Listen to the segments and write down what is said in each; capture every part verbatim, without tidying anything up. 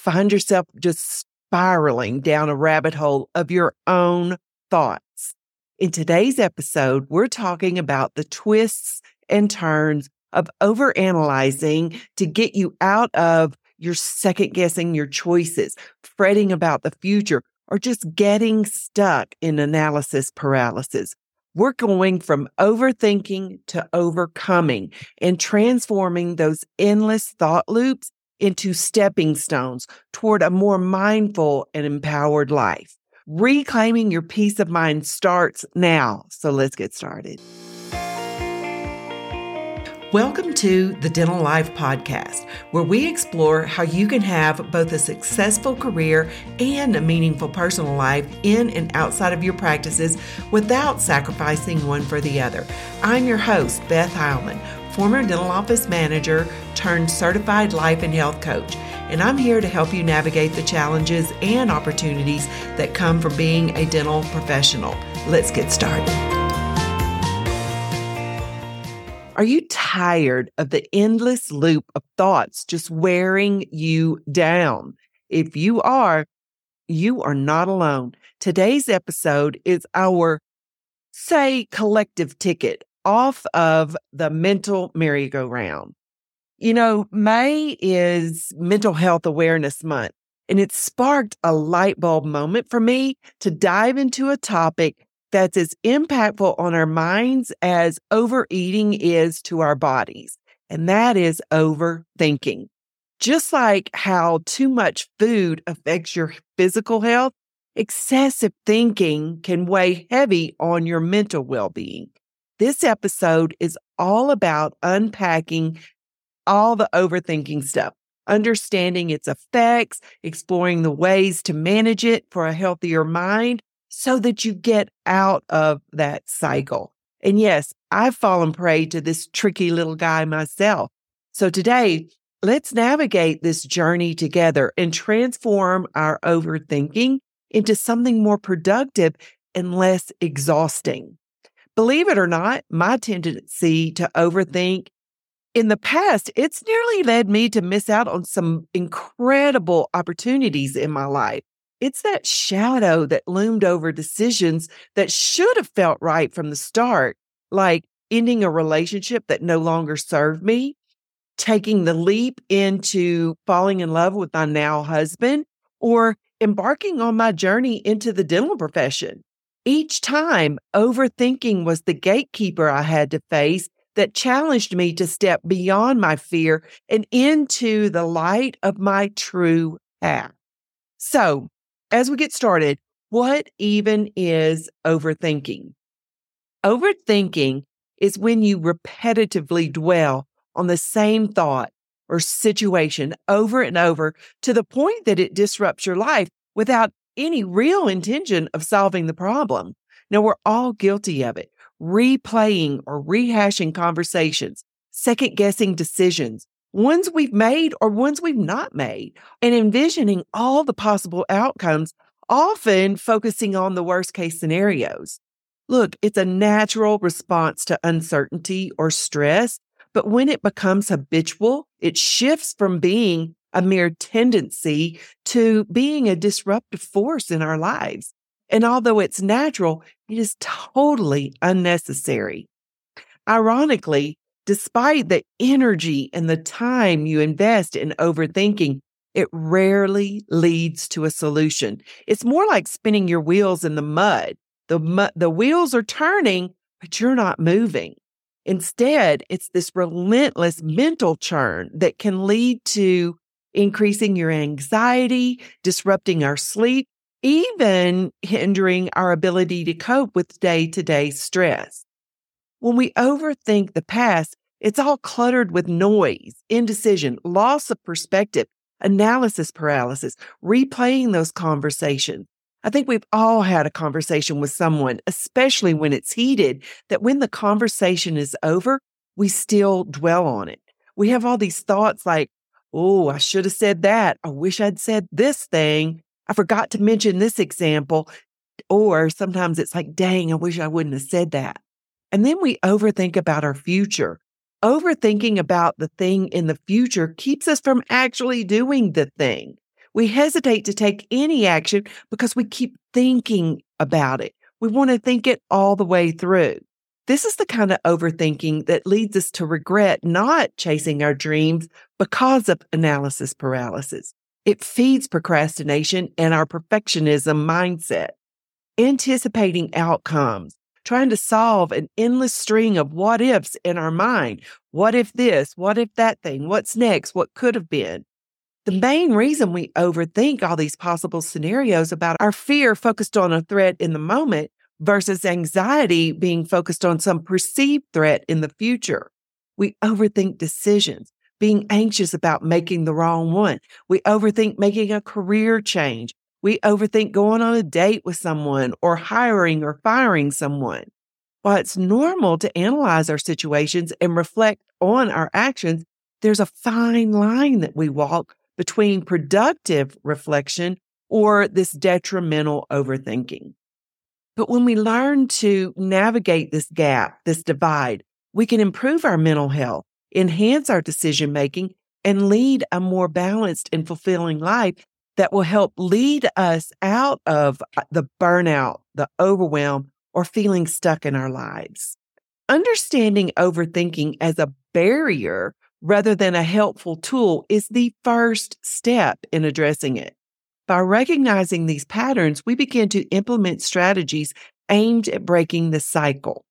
find yourself just spiraling down a rabbit hole of your own thoughts. In today's episode, we're talking about the twists and turns of overanalyzing to get you out of your second guessing your choices, fretting about the future, or just getting stuck in analysis paralysis. We're going from overthinking to overcoming and transforming those endless thought loops into stepping stones toward a more mindful and empowered life. Reclaiming your peace of mind starts now. So let's get started. Welcome to the Dental Life Podcast, where we explore how you can have both a successful career and a meaningful personal life in and outside of your practices without sacrificing one for the other. I'm your host, Beth Heilman, former dental office manager turned certified life and health coach, and I'm here to help you navigate the challenges and opportunities that come from being a dental professional. Let's get started. Are you tired of the endless loop of thoughts just wearing you down? If you are, you are not alone. Today's episode is our, say, collective ticket off of the mental merry-go-round. You know, May is Mental Health Awareness Month, and it sparked a light bulb moment for me to dive into a topic that's as impactful on our minds as overeating is to our bodies, and that is overthinking. Just like how too much food affects your physical health, excessive thinking can weigh heavy on your mental well-being. This episode is all about unpacking all the overthinking stuff, understanding its effects, exploring the ways to manage it for a healthier mind, so that you get out of that cycle. And yes, I've fallen prey to this tricky little guy myself. So today, let's navigate this journey together and transform our overthinking into something more productive and less exhausting. Believe it or not, my tendency to overthink in the past, it's nearly led me to miss out on some incredible opportunities in my life. It's that shadow that loomed over decisions that should have felt right from the start, like ending a relationship that no longer served me, taking the leap into falling in love with my now husband, or embarking on my journey into the dental profession. Each time, overthinking was the gatekeeper I had to face that challenged me to step beyond my fear and into the light of my true path. So, as we get started, what even is overthinking? Overthinking is when you repetitively dwell on the same thought or situation over and over to the point that it disrupts your life without any real intention of solving the problem. Now, we're all guilty of it, replaying or rehashing conversations, second-guessing decisions, ones we've made or ones we've not made, and envisioning all the possible outcomes, often focusing on the worst-case scenarios. Look, it's a natural response to uncertainty or stress, but when it becomes habitual, it shifts from being a mere tendency to being a disruptive force in our lives. And although it's natural, it is totally unnecessary. Ironically, despite the energy and the time you invest in overthinking, it rarely leads to a solution. It's more like spinning your wheels in the mud. The, mu- the wheels are turning, but you're not moving. Instead, it's this relentless mental churn that can lead to increasing your anxiety, disrupting our sleep, even hindering our ability to cope with day-to-day stress. When we overthink the past, it's all cluttered with noise, indecision, loss of perspective, analysis paralysis, replaying those conversations. I think we've all had a conversation with someone, especially when it's heated, that when the conversation is over, we still dwell on it. We have all these thoughts like, oh, I should have said that. I wish I'd said this thing. I forgot to mention this example. Or sometimes it's like, dang, I wish I wouldn't have said that. And then we overthink about our future. Overthinking about the thing in the future keeps us from actually doing the thing. We hesitate to take any action because we keep thinking about it. We want to think it all the way through. This is the kind of overthinking that leads us to regret not chasing our dreams because of analysis paralysis. It feeds procrastination and our perfectionism mindset. Anticipating outcomes, trying to solve an endless string of what ifs in our mind. What if this? What if that thing? What's next? What could have been? The main reason we overthink all these possible scenarios about our fear focused on a threat in the moment versus anxiety being focused on some perceived threat in the future. We overthink decisions, being anxious about making the wrong one. We overthink making a career change. We overthink going on a date with someone or hiring or firing someone. While it's normal to analyze our situations and reflect on our actions, there's a fine line that we walk between productive reflection or this detrimental overthinking. But when we learn to navigate this gap, this divide, we can improve our mental health, enhance our decision making, and lead a more balanced and fulfilling life that will help lead us out of the burnout, the overwhelm, or feeling stuck in our lives. Understanding overthinking as a barrier rather than a helpful tool is the first step in addressing it. By recognizing these patterns, we begin to implement strategies aimed at breaking the cycle.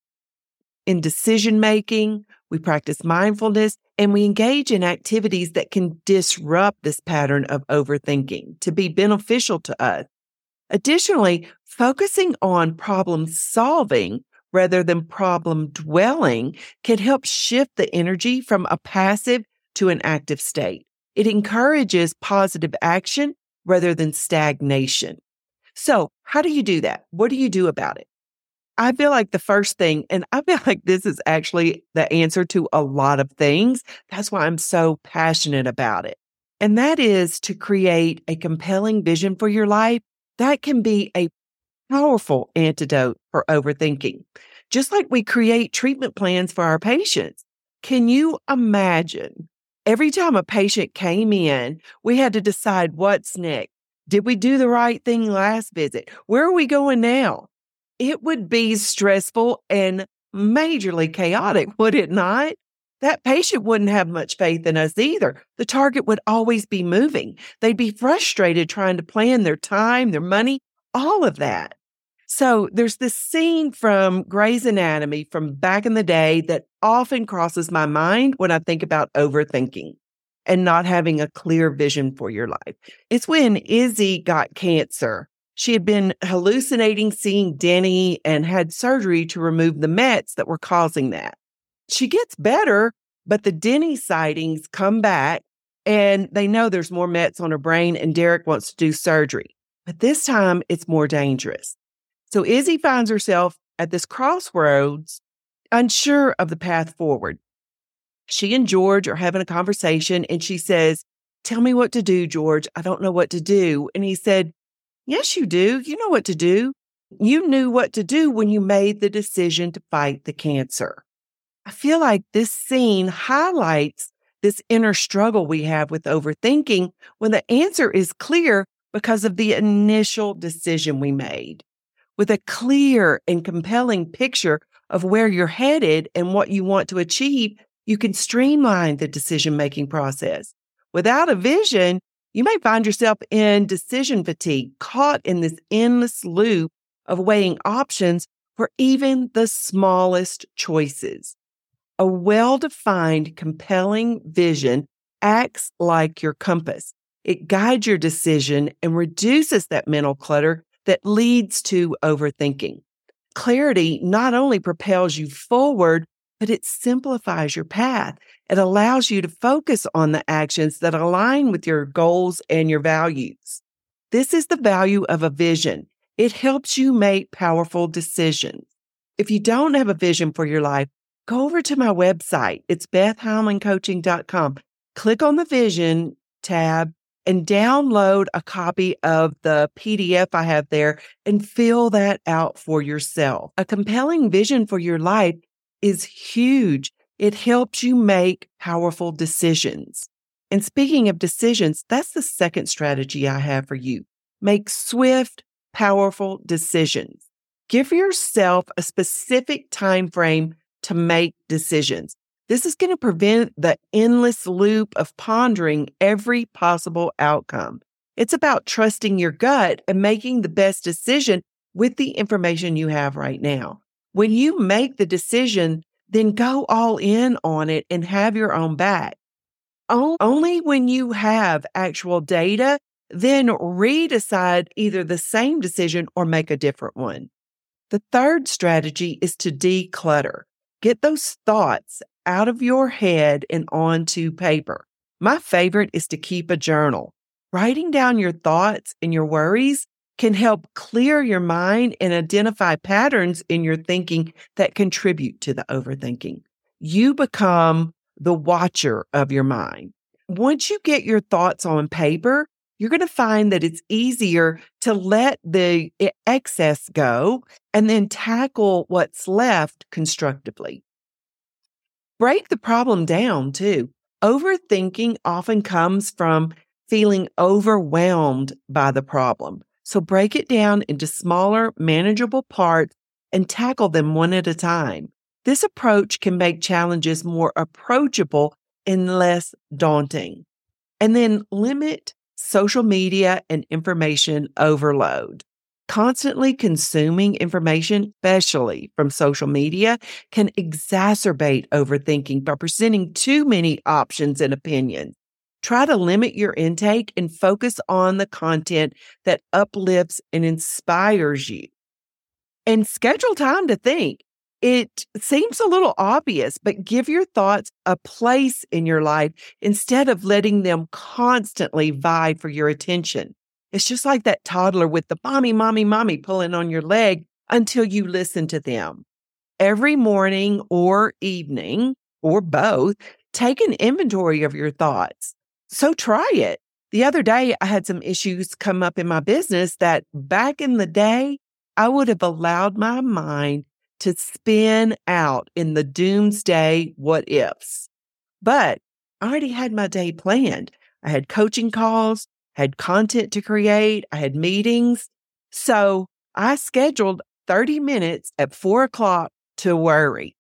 In decision-making, we practice mindfulness, and we engage in activities that can disrupt this pattern of overthinking to be beneficial to us. Additionally, focusing on problem solving rather than problem dwelling can help shift the energy from a passive to an active state. It encourages positive action rather than stagnation. So, how do you do that? What do you do about it? I feel like the first thing, and I feel like this is actually the answer to a lot of things. That's why I'm so passionate about it. And that is to create a compelling vision for your life that can be a powerful antidote for overthinking. Just like we create treatment plans for our patients. Can you imagine every time a patient came in, we had to decide what's next? Did we do the right thing last visit? Where are we going now? It would be stressful and majorly chaotic, would it not? That patient wouldn't have much faith in us either. The target would always be moving. They'd be frustrated trying to plan their time, their money, all of that. So there's this scene from Grey's Anatomy from back in the day that often crosses my mind when I think about overthinking and not having a clear vision for your life. It's when Izzy got cancer. She had been hallucinating seeing Denny and had surgery to remove the Mets that were causing that. She gets better, but the Denny sightings come back and they know there's more Mets on her brain and Derek wants to do surgery. But this time it's more dangerous. So Izzy finds herself at this crossroads, unsure of the path forward. She and George are having a conversation and she says, "Tell me what to do, George. I don't know what to do." And he said, "Yes, you do. You know what to do. You knew what to do when you made the decision to fight the cancer." I feel like this scene highlights this inner struggle we have with overthinking when the answer is clear because of the initial decision we made. With a clear and compelling picture of where you're headed and what you want to achieve, you can streamline the decision-making process. Without a vision, you may find yourself in decision fatigue, caught in this endless loop of weighing options for even the smallest choices. A well-defined, compelling vision acts like your compass. It guides your decision and reduces that mental clutter that leads to overthinking. Clarity not only propels you forward, but it simplifies your path. It allows you to focus on the actions that align with your goals and your values. This is the value of a vision. It helps you make powerful decisions. If you don't have a vision for your life, go over to my website. It's beth howland coaching dot com. Click on the vision tab and download a copy of the P D F I have there and fill that out for yourself. A compelling vision for your life is huge. It helps you make powerful decisions. And speaking of decisions, that's the second strategy I have for you. Make swift, powerful decisions. Give yourself a specific time frame to make decisions. This is going to prevent the endless loop of pondering every possible outcome. It's about trusting your gut and making the best decision with the information you have right now. When you make the decision, then go all in on it and have your own back. Only when you have actual data, then redecide either the same decision or make a different one. The third strategy is to declutter. Get those thoughts out of your head and onto paper. My favorite is to keep a journal. Writing down your thoughts and your worries can help clear your mind and identify patterns in your thinking that contribute to the overthinking. You become the watcher of your mind. Once you get your thoughts on paper, you're going to find that it's easier to let the excess go and then tackle what's left constructively. Break the problem down too. Overthinking often comes from feeling overwhelmed by the problem. So break it down into smaller, manageable parts and tackle them one at a time. This approach can make challenges more approachable and less daunting. And then limit social media and information overload. Constantly consuming information, especially from social media, can exacerbate overthinking by presenting too many options and opinions. Try to limit your intake and focus on the content that uplifts and inspires you. And schedule time to think. It seems a little obvious, but give your thoughts a place in your life instead of letting them constantly vie for your attention. It's just like that toddler with the mommy, mommy, mommy pulling on your leg until you listen to them. Every morning or evening, or both, take an inventory of your thoughts. So try it. The other day, I had some issues come up in my business that back in the day, I would have allowed my mind to spin out in the doomsday what ifs. But I already had my day planned. I had coaching calls, had content to create, I had meetings. So I scheduled thirty minutes at four o'clock to worry.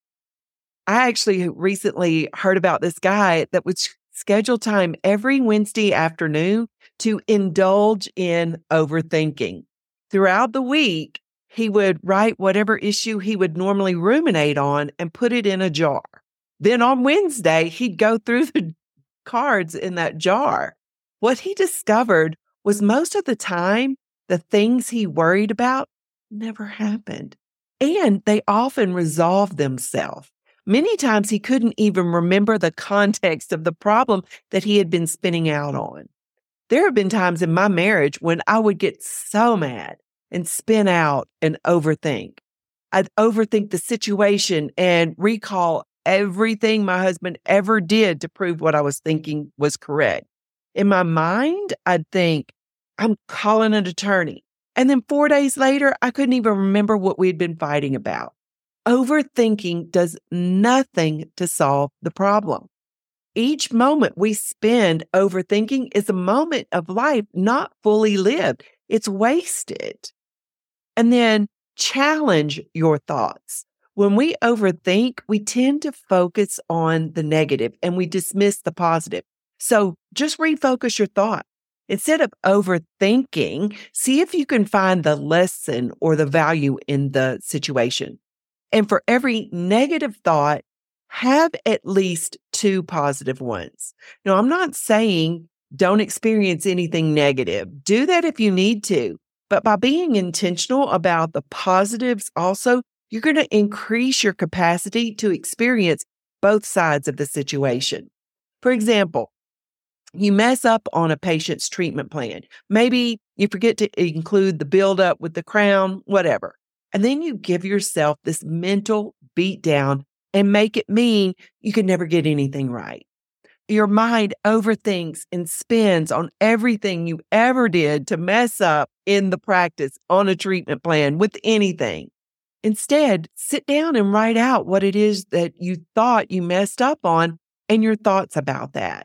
I actually recently heard about this guy that would schedule time every Wednesday afternoon to indulge in overthinking. Throughout the week, he would write whatever issue he would normally ruminate on and put it in a jar. Then on Wednesday, he'd go through the cards in that jar. What he discovered was most of the time, the things he worried about never happened. And they often resolved themselves. Many times he couldn't even remember the context of the problem that he had been spinning out on. There have been times in my marriage when I would get so mad and spin out and overthink. I'd overthink the situation and recall everything my husband ever did to prove what I was thinking was correct. In my mind, I'd think, I'm calling an attorney. And then four days later, I couldn't even remember what we'd been fighting about. Overthinking does nothing to solve the problem. Each moment we spend overthinking is a moment of life not fully lived. It's wasted. And then challenge your thoughts. When we overthink, we tend to focus on the negative and we dismiss the positive. So just refocus your thought. Instead of overthinking, see if you can find the lesson or the value in the situation. And for every negative thought, have at least two positive ones. Now, I'm not saying don't experience anything negative. Do that if you need to. But by being intentional about the positives also, you're going to increase your capacity to experience both sides of the situation. For example, you mess up on a patient's treatment plan. Maybe you forget to include the buildup with the crown, whatever. And then you give yourself this mental beat down and make it mean you can never get anything right. Your mind overthinks and spins on everything you ever did to mess up in the practice on a treatment plan with anything. Instead, sit down and write out what it is that you thought you messed up on and your thoughts about that.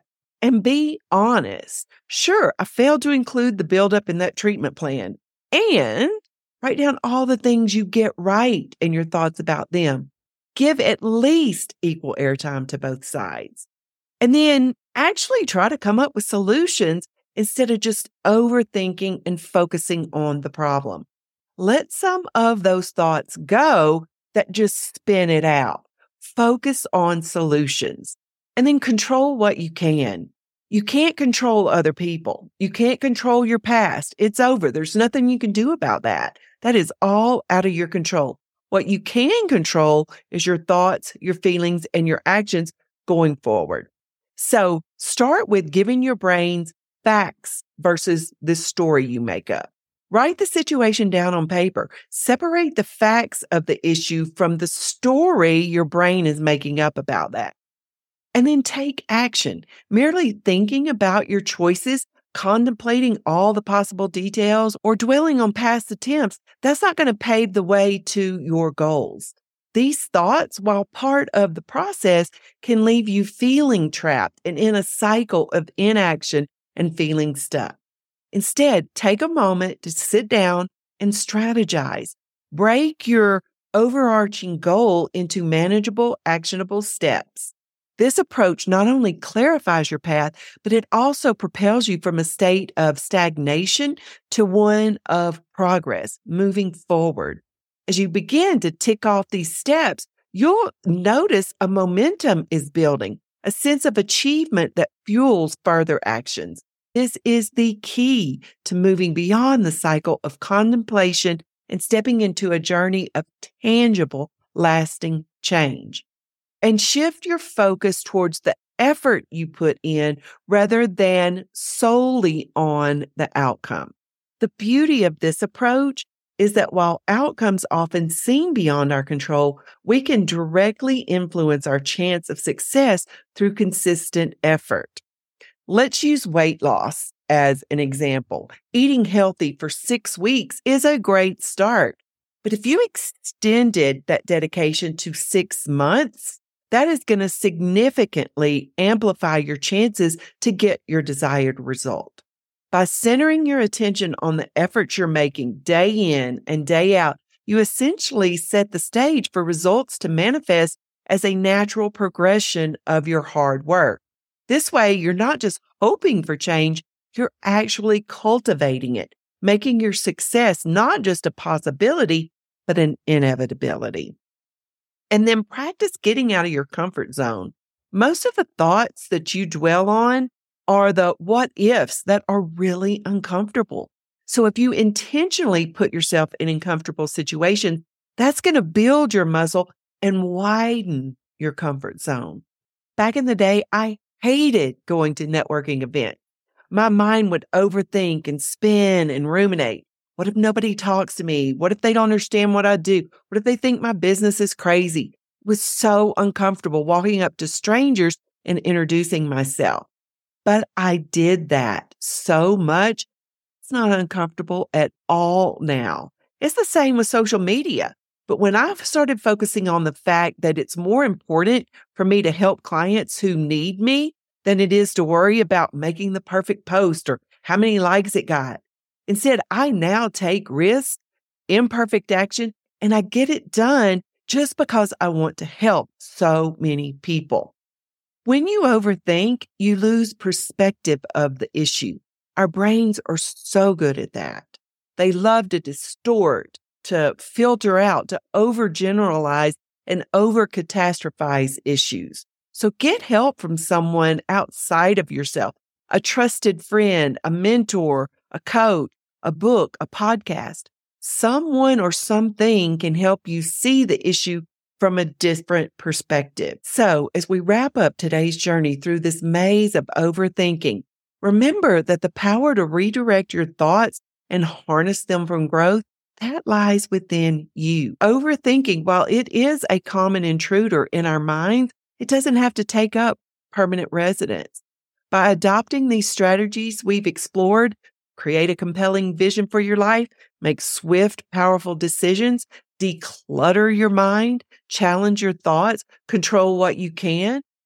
and be honest. Sure, I failed to include the buildup in that treatment plan. And write down all the things you get right and your thoughts about them. Give at least equal airtime to both sides. And then actually try to come up with solutions instead of just overthinking and focusing on the problem. Let some of those thoughts go that just spin it out. Focus on solutions and then control what you can. You can't control other people. You can't control your past. It's over. There's nothing you can do about that. That is all out of your control. What you can control is your thoughts, your feelings, and your actions going forward. So start with giving your brains facts versus the story you make up. Write the situation down on paper. Separate the facts of the issue from the story your brain is making up about that. And then take action. Merely thinking about your choices, contemplating all the possible details, or dwelling on past attempts, that's not going to pave the way to your goals. These thoughts, while part of the process, can leave you feeling trapped and in a cycle of inaction and feeling stuck. Instead, take a moment to sit down and strategize. Break your overarching goal into manageable, actionable steps. This approach not only clarifies your path, but it also propels you from a state of stagnation to one of progress, moving forward. As you begin to tick off these steps, you'll notice a momentum is building, a sense of achievement that fuels further actions. This is the key to moving beyond the cycle of contemplation and stepping into a journey of tangible, lasting change. And shift your focus towards the effort you put in rather than solely on the outcome. The beauty of this approach is that while outcomes often seem beyond our control, we can directly influence our chance of success through consistent effort. Let's use weight loss as an example. Eating healthy for six weeks is a great start. But if you extended that dedication to six months, that is going to significantly amplify your chances to get your desired result. By centering your attention on the efforts you're making day in and day out, you essentially set the stage for results to manifest as a natural progression of your hard work. This way, you're not just hoping for change, you're actually cultivating it, making your success not just a possibility, but an inevitability. And then practice getting out of your comfort zone. Most of the thoughts that you dwell on are the what ifs that are really uncomfortable. So if you intentionally put yourself in uncomfortable situations, that's going to build your muscle and widen your comfort zone. Back in the day, I hated going to networking events. My mind would overthink and spin and ruminate. What if nobody talks to me? What if they don't understand what I do? What if they think my business is crazy? It was so uncomfortable walking up to strangers and introducing myself. But I did that so much, it's not uncomfortable at all now. It's the same with social media. But when I've started focusing on the fact that it's more important for me to help clients who need me than it is to worry about making the perfect post or how many likes it got. Instead, I now take risks, imperfect action, and I get it done just because I want to help so many people. When you overthink, you lose perspective of the issue. Our brains are so good at that. They love to distort, to filter out, to overgeneralize and over-catastrophize issues. So get help from someone outside of yourself, a trusted friend, a mentor, a coach, a book, a podcast. Someone or something can help you see the issue from a different perspective. So as we wrap up today's journey through this maze of overthinking, remember that the power to redirect your thoughts and harness them from growth, that lies within you. Overthinking, while it is a common intruder in our minds, it doesn't have to take up permanent residence. By adopting these strategies we've explored, create a compelling vision for your life, make swift, powerful decisions, declutter your mind, challenge your thoughts, control what you can,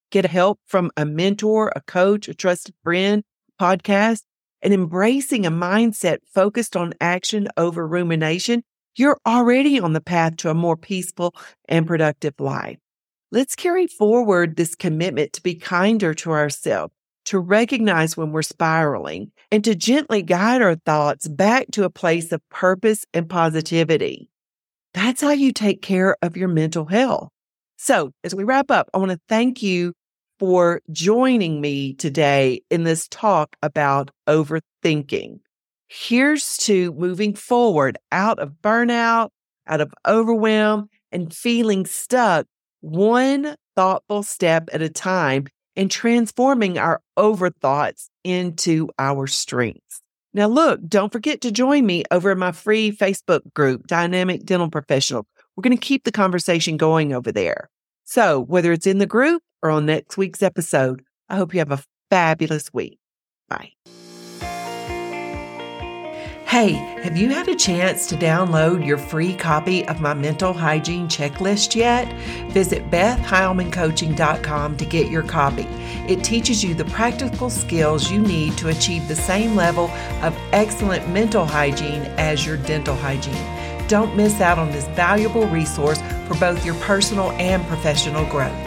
get help from a mentor, a coach, a trusted friend, podcast, and embracing a mindset focused on action over rumination, you're already on the path to a more peaceful and productive life. Let's carry forward this commitment to be kinder to ourselves, to recognize when we're spiraling, and to gently guide our thoughts back to a place of purpose and positivity. That's how you take care of your mental health. So, as we wrap up, I want to thank you for joining me today in this talk about overthinking. Here's to moving forward out of burnout, out of overwhelm, and feeling stuck one thoughtful step at a time, and transforming our overthoughts into our strengths. Now, look, don't forget to join me over in my free Facebook group, Dynamic Dental Professional. We're going to keep the conversation going over there. So whether it's in the group or on next week's episode, I hope you have a fabulous week. Bye. Hey, have you had a chance to download your free copy of my mental hygiene checklist yet? Visit beth heilman coaching dot com to get your copy. It teaches you the practical skills you need to achieve the same level of excellent mental hygiene as your dental hygiene. Don't miss out on this valuable resource for both your personal and professional growth.